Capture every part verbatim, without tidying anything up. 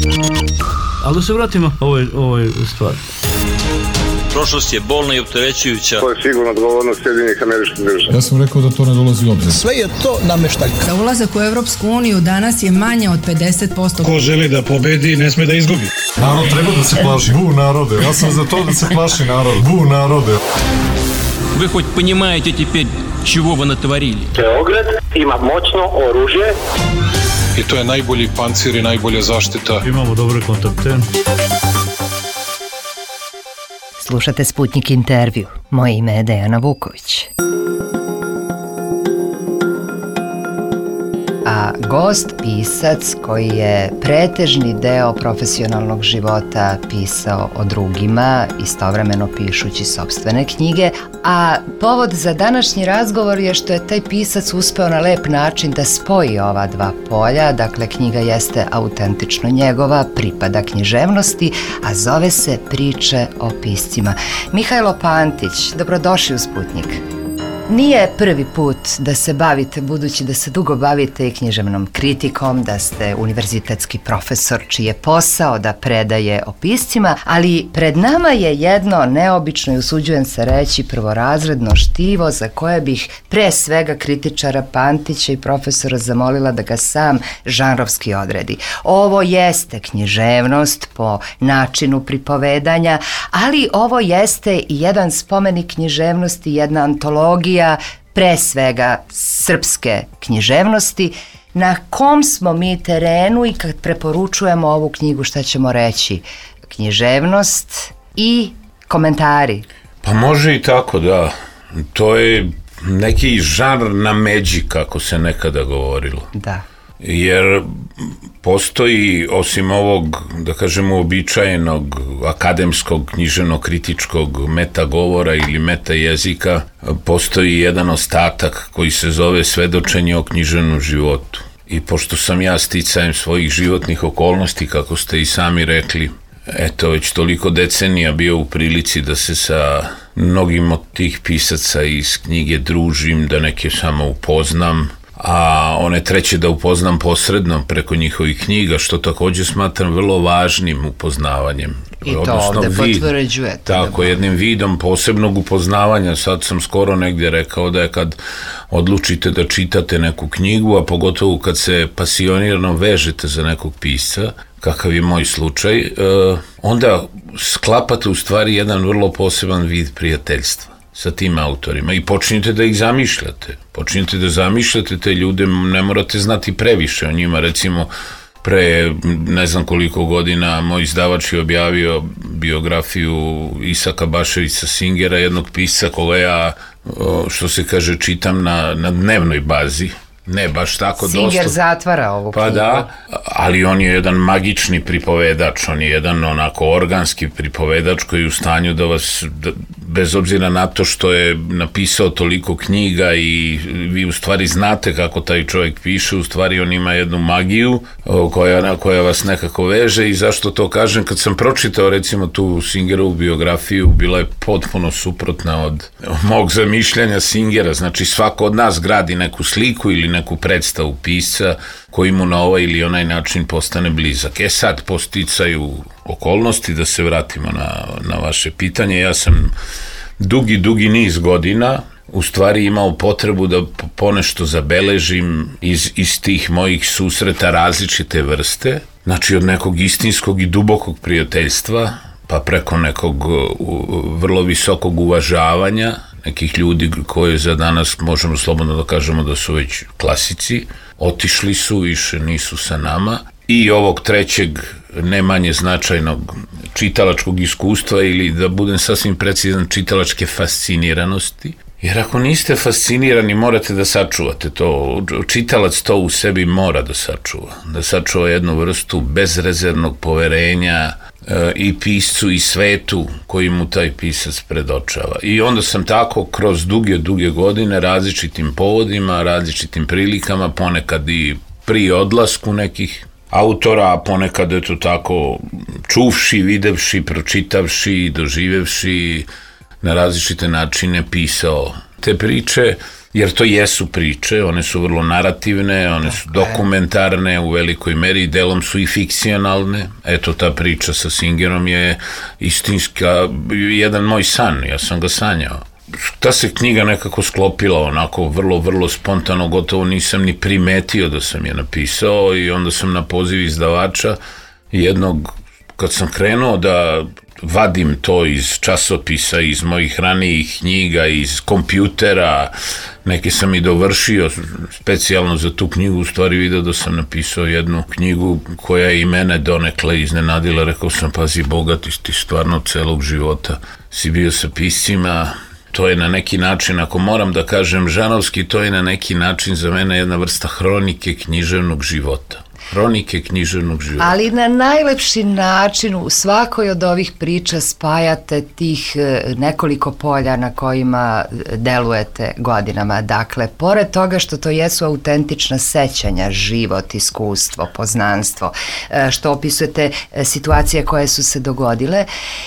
Ali da se vratimo ovoj, ovoj stvari. Prošlost je bolna i opterećujuća. To je sigurno odgovornost Sjedinjenih Američkih Država. Ja sam rekao da to ne dolazi u obzir. Sve je to nameštaljka. Za ulazak u Evropsku uniju danas je manje od pedeset posto. Ko želi da pobedi, ne sme da izgubi. Narod treba da se plaši. Bu narode. Ja sam za to da se plaši narod. Bu narode. Вы хоть понимаете теперь, чего вы натворили? Beograd ima moćno oružje. I to je najbolji pancir i najbolja zaštita. Imamo dobre kontakte. Slušate Sputnik intervju. Moje ime je Dejana Vuković. A gost, pisac koji je pretežni deo profesionalnog života pisao o drugima, istovremeno pišući sopstvene knjige, a povod za današnji razgovor je što je taj pisac uspeo na lep način da spoji ova dva polja, dakle knjiga jeste autentično njegova, pripada književnosti, a zove se Priče o piscima. Mihajlo Pantić, dobrodošli u Sputnik. Nije prvi put da se bavite, budući da se dugo bavite i književnom kritikom, da ste univerzitetski profesor čiji je posao da predaje o piscima, ali pred nama je jedno neobično i usuđujem se reći prvorazredno štivo za koje bih pre svega kritičara Pantića i profesora zamolila da ga sam žanrovski odredi. Ovo jeste književnost po načinu pripovedanja, ali ovo jeste i jedan spomenik književnosti, jedna antologija pre svega srpske književnosti. Na kom smo mi terenu i kad preporučujemo ovu knjigu, šta ćemo reći? Književnost i komentari. Pa može i tako, da. To je neki žanr na međi, kako se nekada govorilo. Da. Jer postoji, osim ovog, da kažemo, običajenog akademskog, književno-kritičkog metagovora ili meta jezika, postoji jedan ostatak koji se zove svedočenje o književnom životu. I pošto sam ja sticajem svojih životnih okolnosti, kako ste i sami rekli, eto, već toliko decenija bio u prilici da se sa mnogim od tih pisaca iz knjige družim, da neke samo upoznam, a one treće da upoznam posredno preko njihovih knjiga, što također smatram vrlo važnim upoznavanjem. I to odnosno ovde vid, potvrđujete. Tako, jednim vidom posebnog upoznavanja. Sad sam skoro negdje rekao da je kad odlučite da čitate neku knjigu, a pogotovo kad se pasionirano vežete za nekog pisca, kakav je moj slučaj, onda sklapate u stvari jedan vrlo poseban vid prijateljstva sa tim autorima i počinjete da ih zamišljate. Počinjete da zamišljate te ljude, ne morate znati previše o njima. Recimo, pre ne znam koliko godina moj izdavač je objavio biografiju Isaka Baševića Singera, jednog pisca koga ja, što se kaže, čitam na, na dnevnoj bazi. Ne baš tako dosta. Singer zatvara ovu knjigu. Pa da, ali on je jedan magični pripovedač, on je jedan onako organski pripovedač koji je u stanju da vas, da, bez obzira na to što je napisao toliko knjiga i vi u stvari znate kako taj čovjek piše, u stvari on ima jednu magiju koja, koja vas nekako veže. I zašto to kažem? Kad sam pročitao recimo tu Singerovu biografiju, bila je potpuno suprotna od mog zamišljanja Singera. Znači svako od nas gradi neku sliku ili neku predstavu pisca koji mu na ovaj ili onaj način postane blizak. E sad, po sticaju okolnosti, da se vratimo na, na vaše pitanje, ja sam dugi, dugi niz godina u stvari imao potrebu da ponešto zabeležim iz, iz tih mojih susreta različite vrste, znači od nekog istinskog i dubokog prijateljstva, pa preko nekog vrlo visokog uvažavanja, nekih ljudi koje za danas možemo slobodno da kažemo da su već klasici, otišli su, više nisu sa nama, i ovog trećeg ne manje značajnog čitalačkog iskustva ili, da budem sasvim precizan, čitalačke fasciniranosti. Jer ako niste fascinirani, morate da sačuvate to. Čitalac to u sebi mora da sačuva. Da sačuva jednu vrstu bezrezervnog poverenja e, i piscu i svetu koji mu taj pisac predočava. I onda sam tako kroz duge, duge godine različitim povodima, različitim prilikama, ponekad i pri odlasku nekih autora, a ponekad je to tako čuvši, videvši, pročitavši, doživevši, na različite načine pisao te priče, jer to jesu priče, one su vrlo narativne, one su dokumentarne u velikoj meri, delom su i fikcionalne. Eto, ta priča sa Singerom je istinska, jedan moj san, ja sam ga sanjao. Ta se knjiga nekako sklopila onako vrlo, vrlo spontano, gotovo nisam ni primetio da sam je napisao i onda sam na poziv izdavača jednog, kad sam krenuo da vadim to iz časopisa, iz mojih ranijih knjiga, iz kompjutera, neke sam i dovršio specijalno za tu knjigu, u stvari vidio da sam napisao jednu knjigu koja je i mene donekle iznenadila, rekao sam, pazi, bogat ti stvarno celog života si bio sa piscima. To je na neki način, ako moram da kažem žanovski, to je na neki način za mene jedna vrsta hronike književnog života. Hronike književnog života. Ali na najlepši način u svakoj od ovih priča spajate tih nekoliko polja na kojima delujete godinama. Dakle, pored toga što to jesu autentična sećanja, život, iskustvo, poznanstvo, što opisujete situacije koje su se dogodile,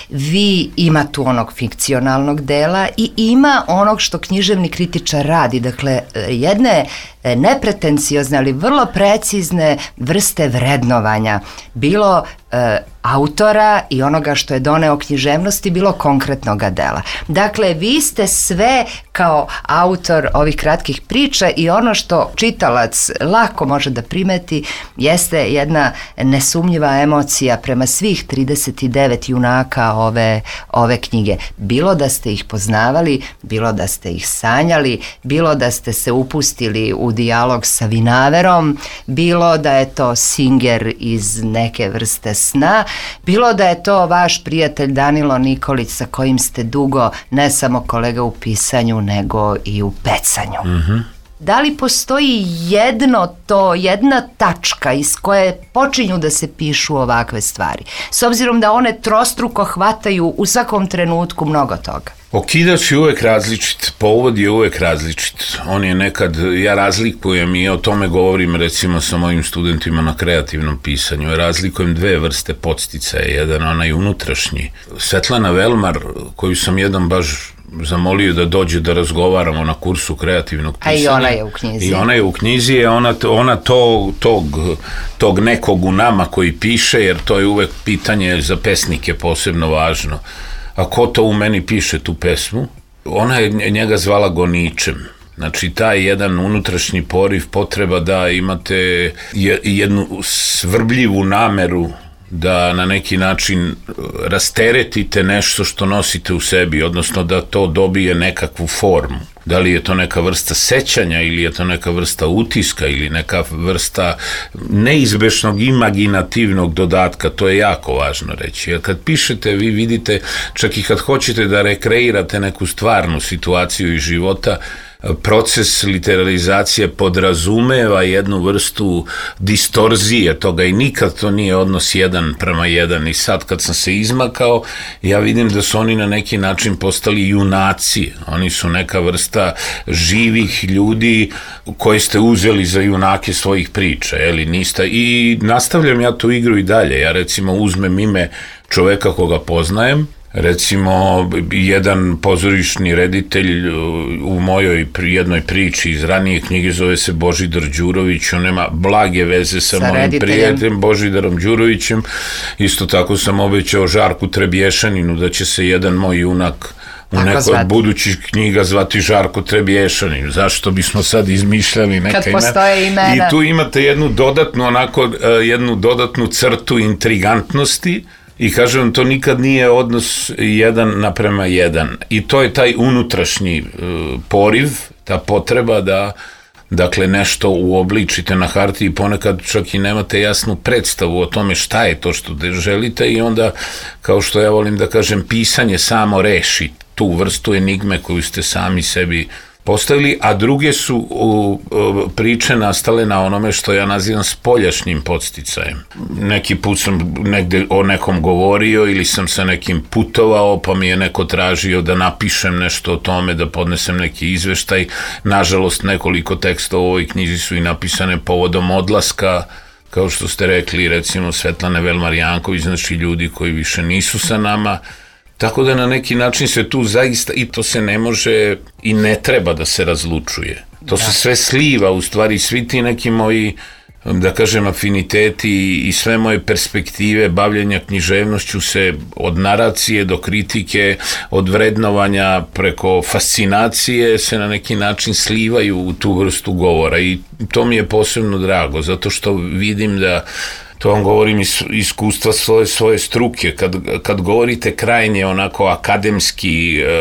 vi ima tu onog fikcionalnog dela i ima onog što književni kritičar radi. Dakle, jedne nepretenciozne, ali vrlo precizne vrste vrednovanja, bilo e, autora i onoga što je doneo književnosti, bilo konkretnoga dela. Dakle, vi ste sve kao autor ovih kratkih priča i ono što čitalac lako može da primeti jeste jedna nesumnjiva emocija prema svih trideset devet junaka ove, ove knjige. Bilo da ste ih poznavali, bilo da ste ih sanjali, bilo da ste se upustili u dijalog sa Vinaverom, bilo da je to Singer iz neke vrste sna, bilo da je to vaš prijatelj Danilo Nikolić sa kojim ste dugo ne samo kolega u pisanju nego i u pecanju. Mhm. Da li postoji jedno to, jedna tačka iz koje počinju da se pišu ovakve stvari? S obzirom da one trostruko hvataju u svakom trenutku mnogo toga. Okidač je uvek različit, povod je uvek različit. On je nekad, ja razlikujem i o tome govorim recimo sa mojim studentima na kreativnom pisanju. Ja razlikujem dve vrste podsticaja, jedan onaj unutrašnji. Svetlana Velmar, koju sam jedan baš zamolio da dođe da razgovaramo na kursu kreativnog pisanja. A i ona je u knjizi. I ona je u knjizi, ona, ona to, tog, tog nekog u nama koji piše, jer to je uvek pitanje za pesnike posebno važno. A ko to u meni piše tu pesmu? Ona je njega zvala goničem. Znači, taj jedan unutrašnji poriv, potreba da imate jednu svrbljivu nameru da na neki način rasteretite nešto što nosite u sebi, odnosno da to dobije nekakvu formu. Da li je to neka vrsta sećanja ili je to neka vrsta utiska ili neka vrsta neizbešnog imaginativnog dodatka, to je jako važno reći. Jer kad pišete, vi vidite, čak i kad hoćete da rekreirate neku stvarnu situaciju iz života, proces literarizacije podrazumeva jednu vrstu distorzije toga i nikad to nije odnos jedan prema jedan. I sad kad sam se izmakao, ja vidim da su oni na neki način postali junaci. Oni su neka vrsta živih ljudi koje ste uzeli za junake svojih priča, eli niste. I nastavljam ja tu igru i dalje. Ja recimo uzmem ime čoveka koga poznajem, recimo, jedan pozorišni reditelj u mojoj jednoj priči iz ranije knjige zove se Božidar Đurović, on nema blage veze sa, sa mojim prijateljem Božidarom Đurovićem. Isto tako sam obećao Žarku Trebješaninu da će se jedan moj junak u nekoj zvati. Budućih knjiga zvati Žarko Trebješanin. Zašto bismo sad izmišljali neka kad postoje imena? I tu imate jednu dodatnu, onako, jednu dodatnu crtu intrigantnosti. I kažem, to nikad nije odnos jedan naprema jedan. I to je taj unutrašnji uh, poriv, ta potreba da dakle nešto uobličite na hartiji, ponekad čak i nemate jasnu predstavu o tome šta je to što želite i onda, kao što ja volim da kažem, pisanje samo reši tu vrstu enigme koju ste sami sebi postavili, a druge su u, u, priče nastale na onome što ja nazivam spoljašnjim podsticajem. Neki put sam negde o nekom govorio ili sam sa nekim putovao, pa mi je neko tražio da napišem nešto o tome, da podnesem neki izveštaj. Nažalost, nekoliko teksta u ovoj knjizi su i napisane povodom odlaska, kao što ste rekli, recimo Svetlane Velmar Janković, znači ljudi koji više nisu sa nama. Tako da na neki način se tu zaista, i to se ne može i ne treba da se razlučuje. To se sve sliva, u stvari svi ti neki moji, da kažem, afiniteti i sve moje perspektive bavljenja književnošću se od naracije do kritike, od vrednovanja preko fascinacije se na neki način slivaju u tu vrstu govora i to mi je posebno drago, zato što vidim da, to vam govorim iz iskustva svoje, svoje struke, kad, kad govorite krajnje onako akademski, e,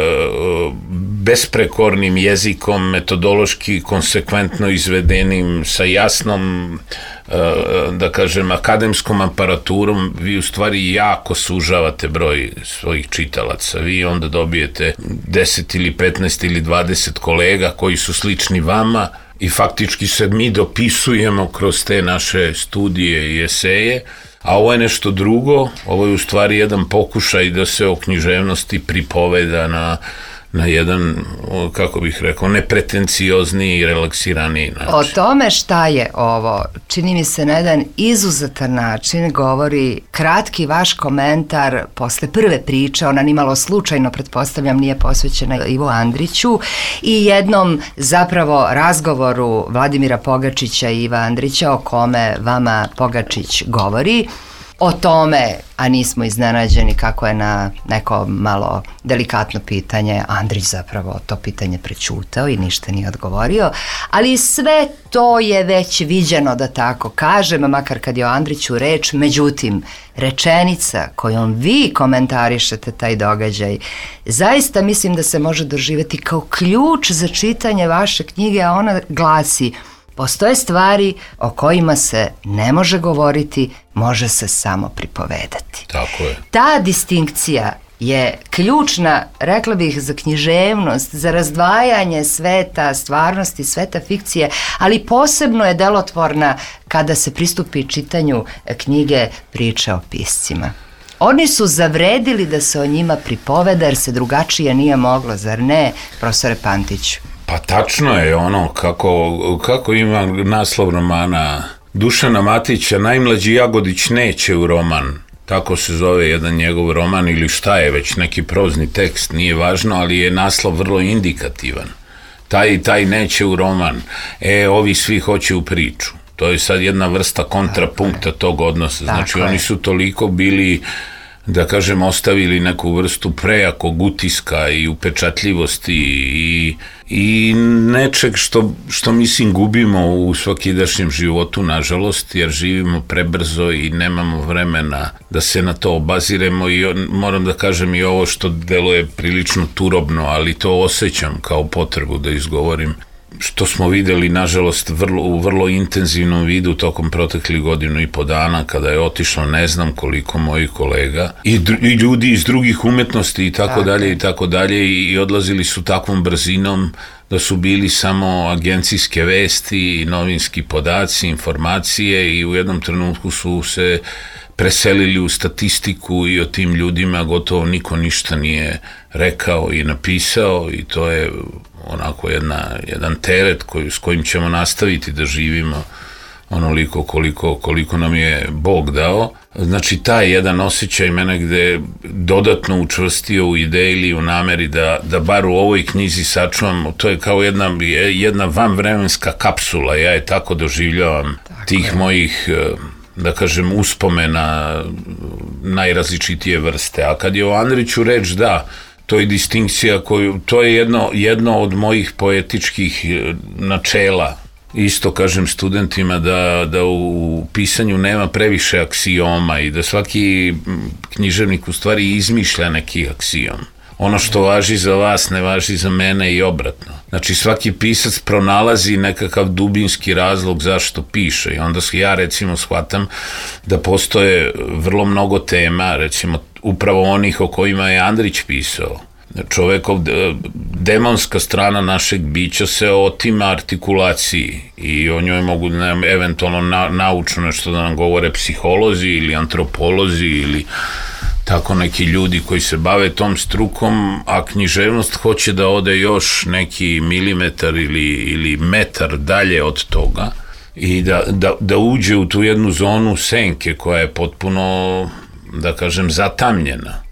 besprekornim jezikom, metodološki konsekventno izvedenim, sa jasnom, e, da kažem, akademskom aparaturom, vi u stvari jako sužavate broj svojih čitalaca. Vi onda dobijete deset ili petnaest ili dvadeset kolega koji su slični vama, i faktički se mi dopisujemo kroz te naše studije i eseje, a ovo je nešto drugo, ovo je u stvari jedan pokušaj da se o književnosti pripoveda na, na jedan, kako bih rekao, nepretenciozni i relaksiraniji način. O tome šta je ovo, čini mi se na jedan izuzetan način govori kratki vaš komentar posle prve priče, ona nimalo slučajno, pretpostavljam, nije posvećena Ivu Andriću, i jednom zapravo razgovoru Vladimira Pogačića i Iva Andrića o kome vama Pogačić govori. O tome, a nismo iznenađeni kako je na neko malo delikatno pitanje Andrić zapravo to pitanje prećutao i ništa nije odgovorio, ali sve to je već viđeno, da tako kažem, makar kad je o Andriću reč. Međutim, rečenica kojom vi komentarišete taj događaj, zaista mislim da se može doživjeti kao ključ za čitanje vaše knjige, a ona glasi: postoje stvari o kojima se ne može govoriti, može se samo pripovedati. Tako je. Ta distinkcija je ključna, rekla bih, za književnost, za razdvajanje sveta stvarnosti, sveta fikcije, ali posebno je delotvorna kada se pristupi čitanju knjige Priče o piscima. Oni su zavredili da se o njima pripoveda, jer se drugačije nije moglo, zar ne, profesore Pantiću? Pa tačno je ono, kako, kako ima naslov romana Dušana Matića, Najmlađi Jagodić neće u roman. Tako se zove jedan njegov roman, ili šta je već, neki prozni tekst, nije važno, ali je naslov vrlo indikativan. Taj taj neće u roman, e, ovi svi hoće u priču. To je sad jedna vrsta kontrapunkta tog odnosa. Znači, tako oni su toliko bili, da kažem, ostavili neku vrstu prejakog utiska i upečatljivosti i, i nečeg što, što mislim gubimo u svakidašnjem životu, nažalost, jer živimo prebrzo i nemamo vremena da se na to obaziremo. I moram da kažem i ovo što deluje prilično turobno, ali to osjećam kao potrebu da izgovorim, što smo videli, nažalost, vrlo, u vrlo intenzivnom vidu tokom proteklih godinu i po dana, kada je otišlo ne znam koliko mojih kolega i, dru, i ljudi iz drugih umetnosti i tako dalje i tako dalje, i odlazili su takvom brzinom da su bili samo agencijske vesti i novinski podaci, informacije, i u jednom trenutku su se preselili u statistiku i o tim ljudima gotovo niko ništa nije rekao i napisao, i to je onako jedna, jedan teret koji, s kojim ćemo nastaviti da živimo onoliko koliko, koliko nam je Bog dao. Znači, taj jedan osjećaj mene gde dodatno učvrstio u ideji ili u nameri da, da bar u ovoj knjizi sačuvam, to je kao jedna, jedna vanvremenska kapsula, ja je tako doživljavam, tako tih je. mojih, da kažem, uspomena najrazličitije vrste. A kad je o Andriću reč, da, to je distinkcija koju, to je jedno, jedno od mojih poetičkih načela. Isto kažem studentima da, da u pisanju nema previše aksioma i da svaki književnik u stvari izmišlja neki aksiom. Ono što važi za vas ne važi za mene i obratno. Znači, svaki pisac pronalazi nekakav dubinski razlog zašto piše, i onda ja recimo shvatam da postoje vrlo mnogo tema, recimo upravo onih o kojima je Andrić pisao. Čovekov demonska strana našeg bića se otima artikulaciji, i o njoj mogu nam eventualno na, naučno nešto da nam govore psiholozi ili antropolozi ili tako neki ljudi koji se bave tom strukom, a književnost hoće da ode još neki milimetar ili, ili metar dalje od toga i da, da, da uđe u tu jednu zonu senke koja je potpuno, da kažem, zatamljena.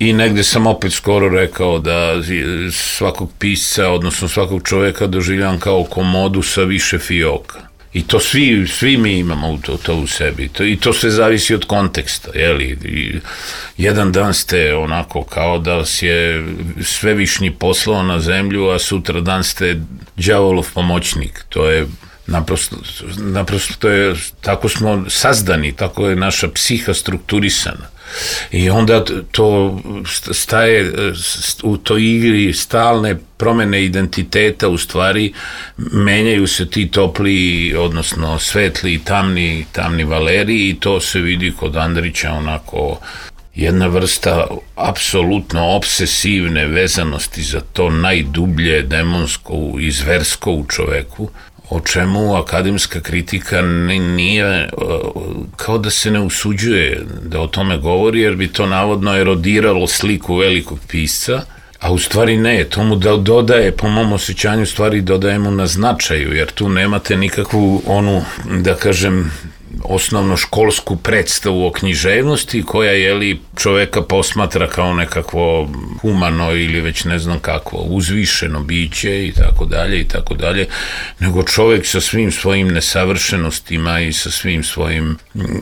I negde sam opet skoro rekao da svakog pisca, odnosno svakog čoveka doživljavam kao komodu sa više fioka. I to svi, svi mi imamo to, to u sebi. To, I to sve zavisi od konteksta. Jeli? I jedan dan ste onako kao da vas je svevišnji poslao na zemlju, a sutra dan ste đavolov pomoćnik. To je naprosto, naprosto to je, tako smo sazdani, tako je naša psiha strukturisana. I onda to staje u toj igri stalne promene identiteta, u stvari menjaju se ti topli, odnosno svetli i tamni, tamni Valeriji, i to se vidi kod Andrića onako jedna vrsta apsolutno obsesivne vezanosti za to najdublje demonsko i zversko u čoveku, o čemu akademska kritika nije, kao da se ne usuđuje da o tome govori, jer bi to navodno erodiralo sliku velikog pisca, a u stvari ne, to mu da dodaje, po mom osjećanju, stvari dodaje mu na značaju, jer tu nemate nikakvu onu, da kažem, osnovno školsku predstavu o književnosti koja, jeli, čoveka posmatra kao nekakvo humano ili već ne znam kakvo uzvišeno biće i tako dalje i tako dalje, nego čovek sa svim svojim nesavršenostima i sa svim svojim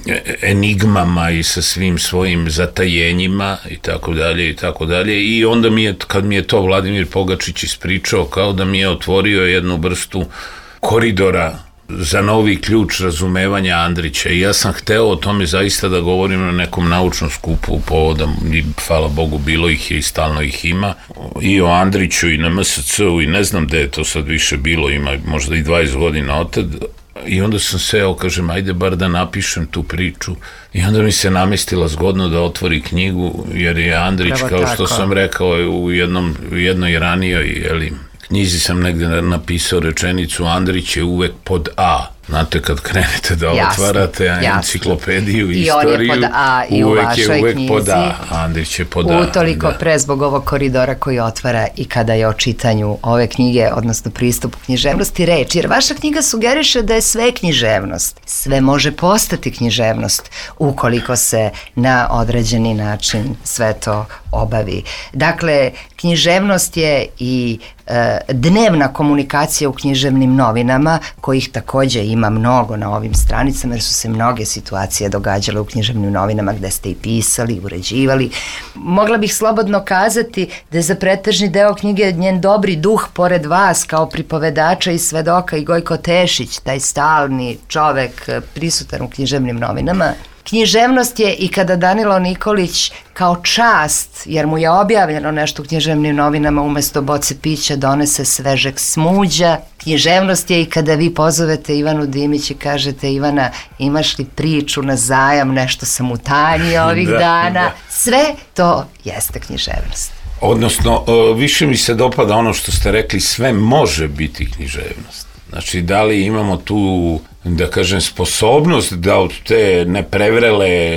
enigmama i sa svim svojim zatajenjima i tako dalje i tako dalje. I onda mi je, kad mi je to Vladimir Pogačić ispričao, kao da mi je otvorio jednu vrstu koridora za novi ključ razumevanja Andrića, i ja sam hteo o tome zaista da govorim na nekom naučnom skupu povodom, i hvala Bogu bilo ih je i stalno ih ima, i o Andriću i na M S C-u i ne znam gde je to sad više bilo, ima možda i dvadeset godina otad. I onda sam seo, kažem, ajde bar da napišem tu priču, i onda mi se namestila zgodno da otvori knjigu, jer je Andrić, Pravo kao tako. što sam rekao u, jednom, u jednoj ranijoj, jeli, knjizi sam negde napisao rečenicu: Andrić je uvek pod A. Znate, kad krenete da Jasno, otvarate jasno. enciklopediju i I istoriju, on je pod A i u uvek vašoj je uvek knjizi. pod A. Andrić je pod A. Utoliko da. pre zbog ovog koridora koji otvara i kada je o čitanju ove knjige, odnosno pristupu književnosti, reč. Jer vaša knjiga sugeriše da je sve književnost. Sve može postati književnost ukoliko se na određeni način sve to obavi. Dakle, književnost je i e, dnevna komunikacija u književnim novinama, kojih takođe ima mnogo na ovim stranicama, jer su se mnoge situacije događale u književnim novinama gde ste i pisali, uređivali. Mogla bih slobodno kazati da je za pretežni deo knjige njen dobri duh pored vas kao pripovedača i svedoka i Gojko Tešić, taj stalni čovek prisutan u književnim novinama. Književnost je i kada Danilo Nikolić kao čast, jer mu je objavljeno nešto u književnim novinama, umesto boce pića donese svežeg smuđa. Književnost je i kada vi pozovete Ivanu Dimić i kažete: Ivana, imaš li priču na zajam, nešto sam utanjio ovih da, dana. Da. Sve to jeste književnost. Odnosno, više mi se dopada ono što ste rekli, sve može biti književnost. Znači, da li imamo tu, da kažem, sposobnost da od te neprevrele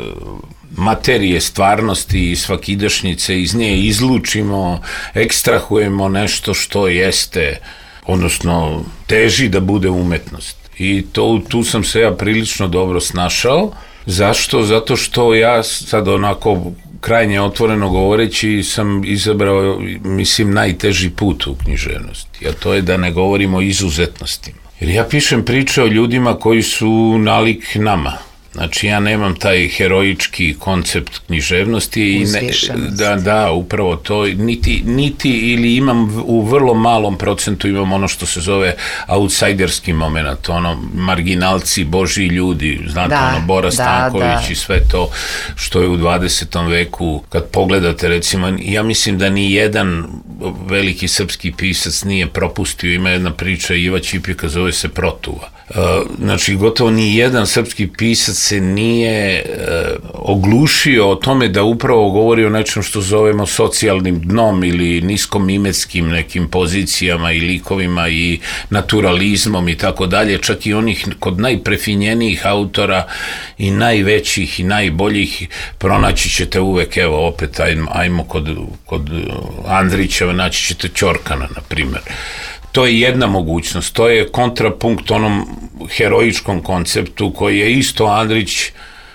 materije, stvarnosti i svakidašnjice iz nje izlučimo, ekstrahujemo nešto što jeste, odnosno teži da bude umetnost. I to, tu sam se ja prilično dobro snašao. Zašto? Zato što ja sad onako krajnje otvoreno govoreći sam izabrao, mislim, najteži put u književnosti, a to je da ne govorimo o izuzetnostima. Jer ja pišem priče o ljudima koji su nalik nama. Znači, ja nemam taj heroički koncept književnosti i ne, da, da, upravo to, niti, niti ili imam u vrlo malom procentu imam ono što se zove outsiderski moment, ono, marginalci, božji ljudi, znate, da, ono, Bora Stanković da, da. I sve to što je u dvadesetom veku, kad pogledate, recimo, ja mislim da ni jedan veliki srpski pisac nije propustio, ima jedna priča Iva Ćipika, zove se Protuva. Znači, gotovo ni jedan srpski pisac se nije uh, oglušio o tome da upravo govori o nečem što zovemo socijalnim dnom ili niskomimetskim nekim pozicijama i likovima i naturalizmom i tako dalje, čak i onih kod najprefinjenijih autora i najvećih i najboljih pronaći ćete uvek, evo opet ajmo, ajmo kod, kod Andrića, naći ćete Ćorkana, na primer. To je jedna mogućnost, to je kontrapunkt onom heroičkom konceptu koji je isto Andrić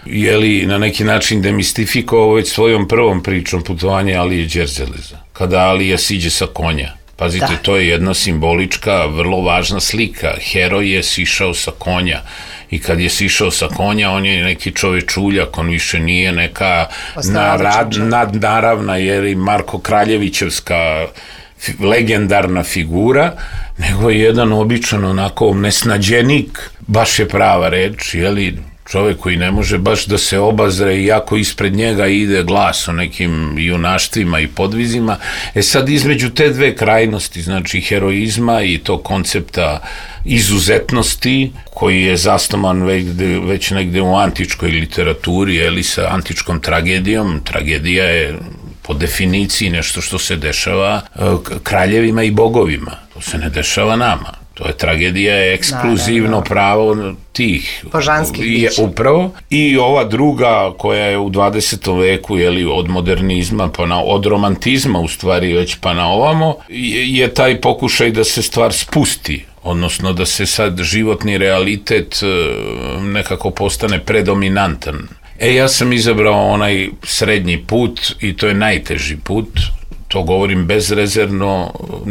je li na neki način demistifikovao već svojom prvom pričom putovanje Alije Đerzeleza. Kada Alija siđe sa konja. Pazite, da. To je jedna simbolička, vrlo važna slika. Heroj je sišao sa konja i kad je sišao sa konja, on je neki čovečuljak, on više nije neka narad, nadnaravna, jer i Marko Kraljevićevska legendarna figura, nego je jedan običan onako nesnađenik, baš je prava reč, jeli, čovjek koji ne može baš da se obazre iako ispred njega ide glas o nekim junaštvima i podvizima. E sad između te dve krajnosti, znači heroizma i tog koncepta izuzetnosti koji je zasnovan već, već negde u antičkoj literaturi, jeli, sa antičkom tragedijom. Tragedija je po definiciji nešto što se dešava kraljevima i bogovima. To se ne dešava nama. To je tragedija, je ekskluzivno Naravno. pravo tih. Božanskih bića. Upravo. I ova druga koja je u dvadesetom veku, jeli, od modernizma, pa na, od romantizma u stvari već pa na ovamo, je, je taj pokušaj da se stvar spusti, odnosno da se sad životni realitet nekako postane predominantan. E, ja sam izabrao onaj srednji put i to je najteži put. To govorim bezrezervno,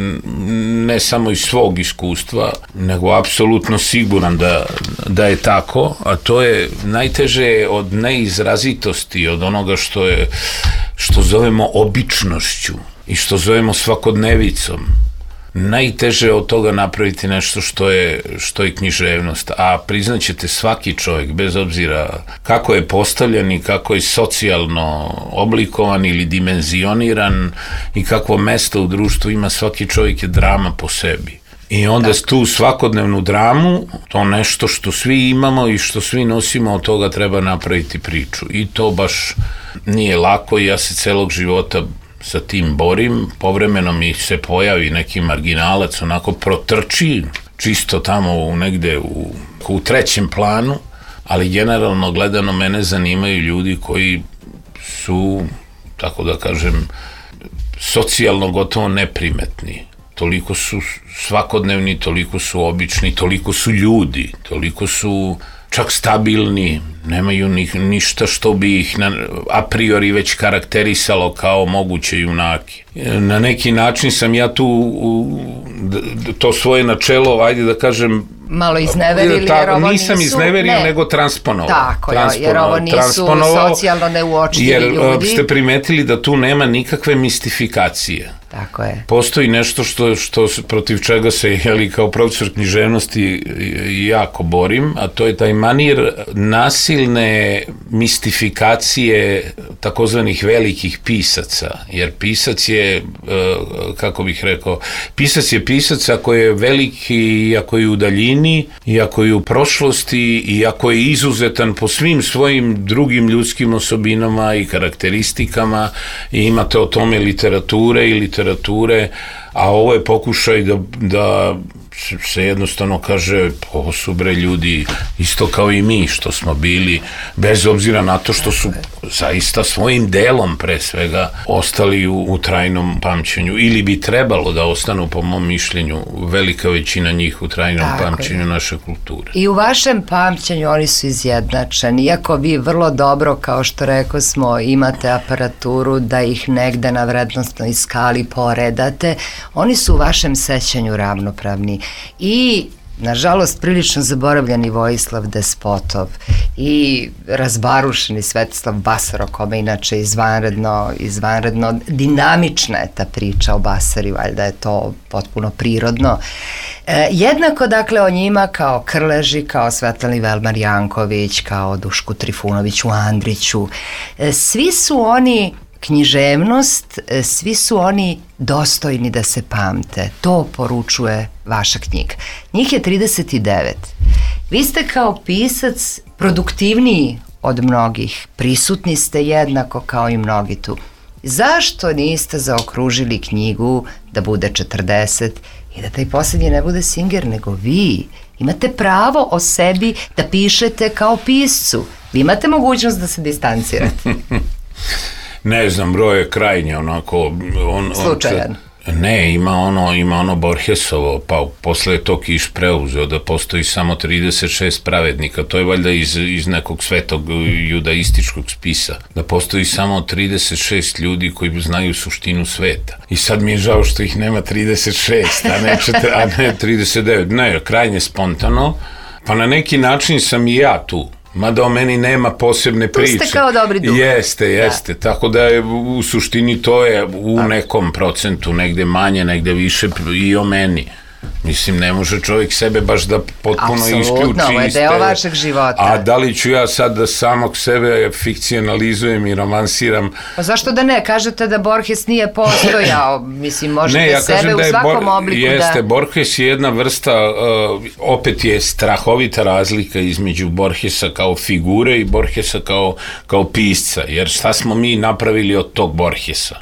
ne samo iz svog iskustva, nego apsolutno siguran da, da je tako, a to je najteže od neizrazitosti, od onoga što je, što zovemo običnošću i što zovemo svakodnevicom. Najteže od toga napraviti nešto što je, što je književnost, a priznaćete, svaki čovjek, bez obzira kako je postavljen i kako je socijalno oblikovan ili dimenzioniran i kakvo mesto u društvu ima, svaki čovjek je drama po sebi. I onda tu svakodnevnu dramu, to nešto što svi imamo i što svi nosimo, od toga treba napraviti priču. I to baš nije lako i ja se celog života sa tim borim. Povremeno mi se pojavi neki marginalac, onako protrči, čisto tamo u negde u, u trećem planu, ali generalno gledano mene zanimaju ljudi koji su, tako da kažem, socijalno gotovo neprimetni. Toliko su svakodnevni, toliko su obični, toliko su ljudi, toliko su čak stabilni, nemaju ni, ništa što bi ih na, a priori već karakterisalo kao moguće junake. Na neki način sam ja tu u, to svoje načelo, ajde da kažem, malo izneverili, ta, jer ovo nisam nisu... izneverio, ne. nego transponovao. Tako, jer ovo nisu socijalno neuočljivi jer, ljudi. Jer ste primetili da tu nema nikakve mistifikacije. Tako je. Postoji nešto što, što protiv čega se, jeli, kao profesor književnosti jako borim, a to je taj manir nasilne mistifikacije takozvanih velikih pisaca. Jer pisac je, kako bih rekao, pisac je pisac ako je veliki i ako je u daljini, i ako je u prošlosti, i ako je izuzetan po svim svojim drugim ljudskim osobinama i karakteristikama, i imate o tome literature i literature, a ovo je pokušaj da, da se jednostavno kaže, ovo su bre ljudi isto kao i mi što smo bili, bez obzira na to što su zaista svojim delom pre svega ostali u, u trajnom pamćenju, ili bi trebalo da ostanu, po mom mišljenju, velika većina njih u trajnom Tako pamćenju je. Naše kulture. I u vašem pamćenju oni su izjednačeni, iako vi vrlo dobro, kao što rekao smo, imate aparaturu da ih negde na vrednostnoj skali poredate, oni su u vašem sećanju ravnopravni. I, nažalost, prilično zaboravljeni Vojislav Despotov i razbarušeni Svetislav Basar, o kome inače izvanredno, izvanredno dinamična je ta priča o Basari, valjda je to potpuno prirodno. E, jednako, dakle, o njima kao Krleži, kao Svetlani Velmar Janković, kao Dušku Trifunović u Andriću, e, svi su oni književnost, svi su oni dostojni da se pamte. To poručuje vaša knjiga. Njih je trideset devet. Vi ste kao pisac produktivniji od mnogih. Prisutni ste jednako kao i mnogi tu. Zašto niste zaokružili knjigu da bude četrdeset i da taj posljednji ne bude Singer, nego vi? Imate pravo o sebi da pišete kao piscu. Vi imate mogućnost da se distancirate. Ne znam, broj je krajnje onako... On, Slučajan. On, Ne, ima ono, ima ono Borgesovo, pa posle je to Kiš preuzeo da postoji samo trideset šest pravednika, to je valjda iz, iz nekog svetog judaističkog spisa, da postoji samo trideset šest ljudi koji znaju suštinu sveta. I sad mi je žao što ih nema trideset šest, a ne, četiri, a ne trideset devet, ne, krajnje spontano, pa na neki način sam i ja tu. Mada o meni nema posebne priče. Tu ste kao dobri duh. Jeste, jeste. Da. Tako da je u suštini to je u nekom procentu, negde manje, negde više i o meni. Mislim, ne može čovjek sebe baš da potpuno isključi. Apsolutno, ovo je deo vašeg života. A da li ću ja sad da samog sebe fikcionalizujem i romansiram? Pa zašto da ne? Kažete da Borges nije postojao. Mislim, možete ne, ja sebe u svakom Bor- obliku jeste, da... Jeste, Borges je jedna vrsta, uh, opet je strahovita razlika između Borgesa kao figure i Borgesa kao, kao pisca. Jer šta smo mi napravili od tog Borgesa?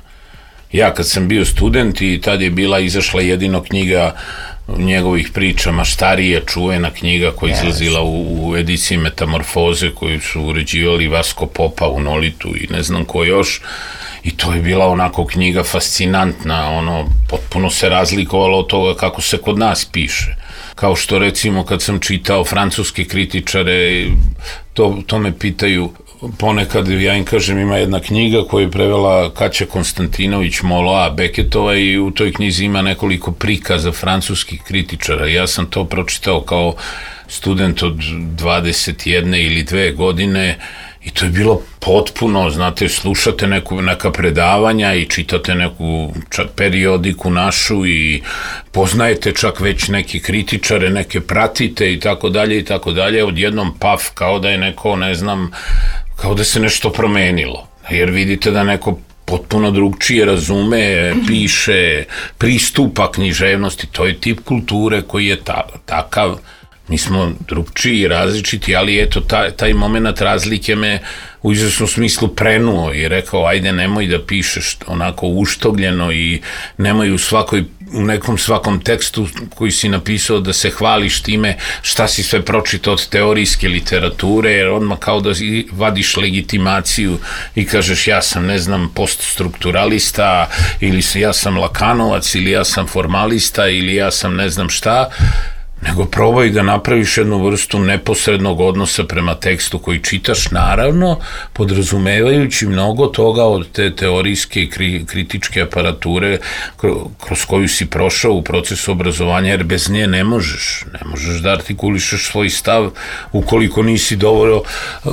Ja kad sam bio student i tad je bila izašla jedino knjiga njegovih priča, Maštarije, čuvena knjiga koja je izlazila u, u ediciji Metamorfoze koju su uređivali Vasko Popa u Nolitu i ne znam ko još, i to je bila onako knjiga fascinantna, ono, potpuno se razlikovalo od toga kako se kod nas piše. Kao što recimo kad sam čitao francuske kritičare, to, to me pitaju ponekad, ja im kažem, ima jedna knjiga koju je prevela Kaća Konstantinović Moloa Beketova i u toj knjizi ima nekoliko prikaza francuskih kritičara. Ja sam to pročitao kao student od dvadeset jedne ili dve godine i to je bilo potpuno, znate, slušate neku, neka predavanja i čitate neku čak periodiku našu i poznajete čak već neke kritičare, neke pratite i tako dalje i tako dalje, odjednom paf, kao da je neko, ne znam, kao da se nešto promenilo, jer vidite da neko potpuno drugčije razume, piše, pristupa književnosti, to je tip kulture koji je ta, takav. Mi smo drugčiji i različiti, ali eto, taj, taj moment razlike me u izvesnom smislu prenuo i rekao, ajde, nemoj da pišeš onako uštogljeno i nemoj u svakoj, u nekom svakom tekstu koji si napisao da se hvališ time šta si sve pročitao od teorijske literature, jer odmah kao da vadiš legitimaciju i kažeš ja sam, ne znam, poststrukturalista ili ja sam lakanovac ili ja sam formalista ili ja sam ne znam šta, nego probaj da napraviš jednu vrstu neposrednog odnosa prema tekstu koji čitaš, naravno, podrazumevajući mnogo toga od te teorijske i kri, kritičke aparature kroz koju si prošao u procesu obrazovanja, jer bez nje ne možeš. Ne možeš da artikulišeš svoj stav ukoliko nisi dovoljno,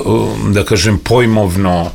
da kažem, pojmovno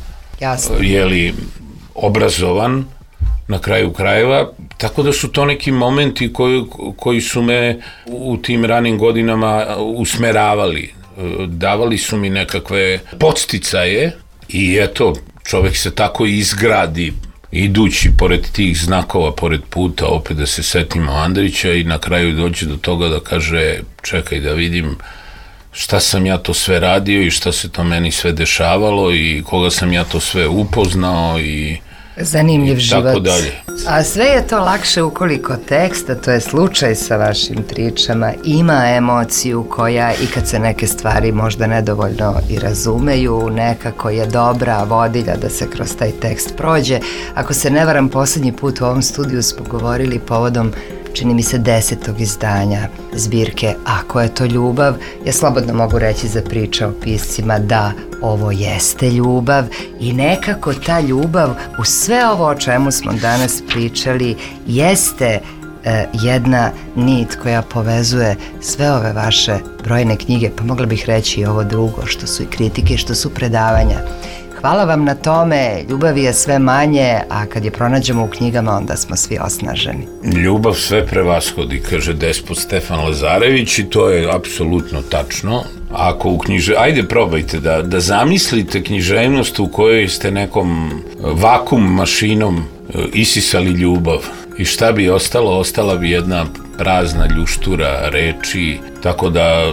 jeli, obrazovan, na kraju krajeva, tako da su to neki momenti koji, koji su me u tim ranim godinama usmeravali. Davali su mi nekakve podsticaje i eto, čovek se tako izgradi idući pored tih znakova, pored puta, opet da se setimo Andrića i na kraju dođe do toga da kaže čekaj da vidim šta sam ja to sve radio i šta se to meni sve dešavalo i koga sam ja to sve upoznao i zanimljiv život. Dalje. A sve je to lakše ukoliko tekst, a to je slučaj sa vašim pričama, ima emociju koja i kad se neke stvari možda nedovoljno i razumeju, nekako je dobra vodilja da se kroz taj tekst prođe. Ako se ne varam, poslednji put u ovom studiju smo govorili povodom, čini mi se, desetog izdanja zbirke Ako je to ljubav. Ja slobodno mogu reći za priče o piscima da ovo jeste ljubav i nekako ta ljubav u sve ovo o čemu smo danas pričali jeste e, jedna nit koja povezuje sve ove vaše brojne knjige, pa mogla bih reći i ovo drugo, što su i kritike, što su predavanja. Hvala vam na tome, ljubavi je sve manje, a kad je pronađemo u knjigama, onda smo svi osnaženi. Ljubav sve prevashodi, kaže despot Stefan Lazarević, i to je apsolutno tačno. Ako u knjiže... Ajde, probajte da, da zamislite književnost u kojoj ste nekom vakum mašinom isisali ljubav. I šta bi ostalo? Ostala bi jedna prazna ljuštura reči, tako da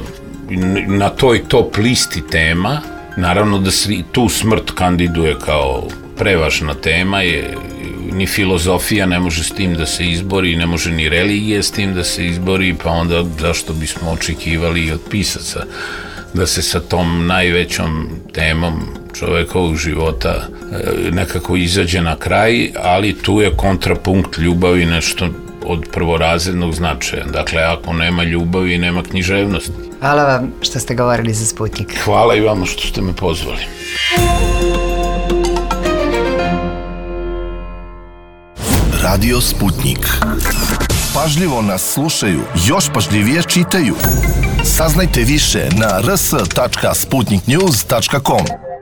na toj top listi tema, naravno da se tu smrt kandiduje kao prevažna tema, je, ni filozofija ne može s tim da se izbori, ne može ni religija s tim da se izbori, pa onda zašto bismo očekivali i od pisaca da se sa tom najvećom temom čovekovog života nekako izađe na kraj, ali tu je kontrapunkt ljubavi nešto od prvorazrednog značaja. Dakle, ako nema ljubavi, nema književnosti. Hvala vam što ste govorili za Sputnjik. Hvala i vama što ste me pozvali. Radio Sputnik. Pažljivo nas slušaju, još pažljivije čitaju. Saznajte više na r s tačka sputnik news tačka com.